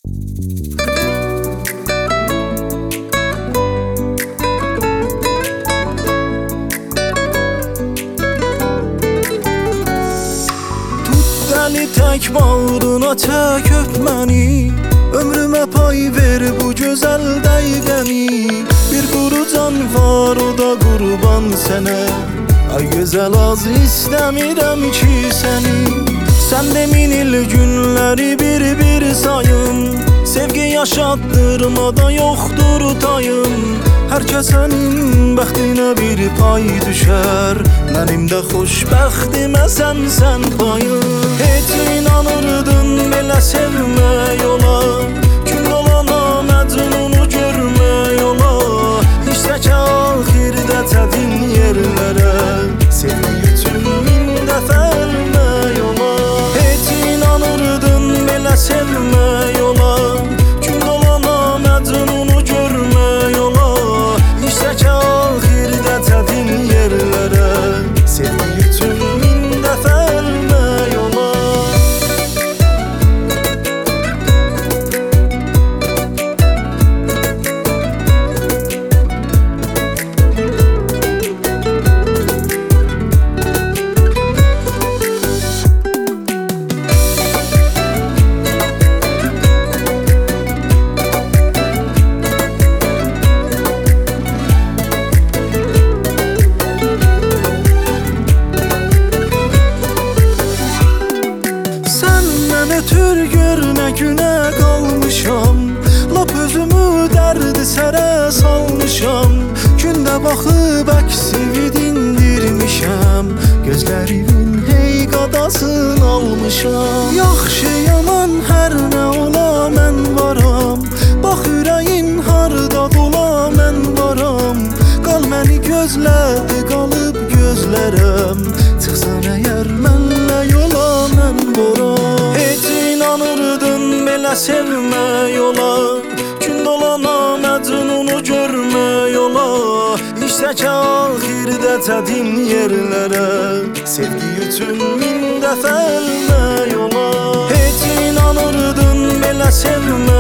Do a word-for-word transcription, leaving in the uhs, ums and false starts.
Deli tek bağrına çək öp məni, ömrümə pay ver bu gözəl dəqiqəni. Bir quru can var, o da qurban sənə. Ay gözəl, az istəmirəm ki səni. Sən de min il günləri bir-bir sayın, sevgi yaşatdırmada yoxdur tayın. Hər kəsənin bəxtinə bir pay düşər, mənim də xoşbəxtimə sənsən payın. Heç inanırdın belə sevmək olar, gün olana məcnunu görmək olar. İşte ki axirdə çətin yerlərə, sevmək üçün min dəfə ölmək olar. Heç inanırdın belə sevmək olar, gün olana məcnunu görmək olar. İşte ki axirdə çətin yerlərə, sevmək üçün min dəfə ölmək olar. Ötür gör nə günə qalmışam, lap özümü dərdi sərə salmışam. Gündə baxıb əksini dindirmişəm, gözlərimin hey qadasını almışam. Yaxşı yaman hər nə ola mən varam, bax ürəyin harda dola mən varam. Qal məni gözlədi, qalıb gözlərəm, çıxsan əgər mənlə yola mən varam. Belə sevmək olar, gün dolana məcnunu görmək olar. İşte ki axirdə çətin yerlərə, sevgi üçün min dəfə ölmək olar. Heç inanırdın belə sevmək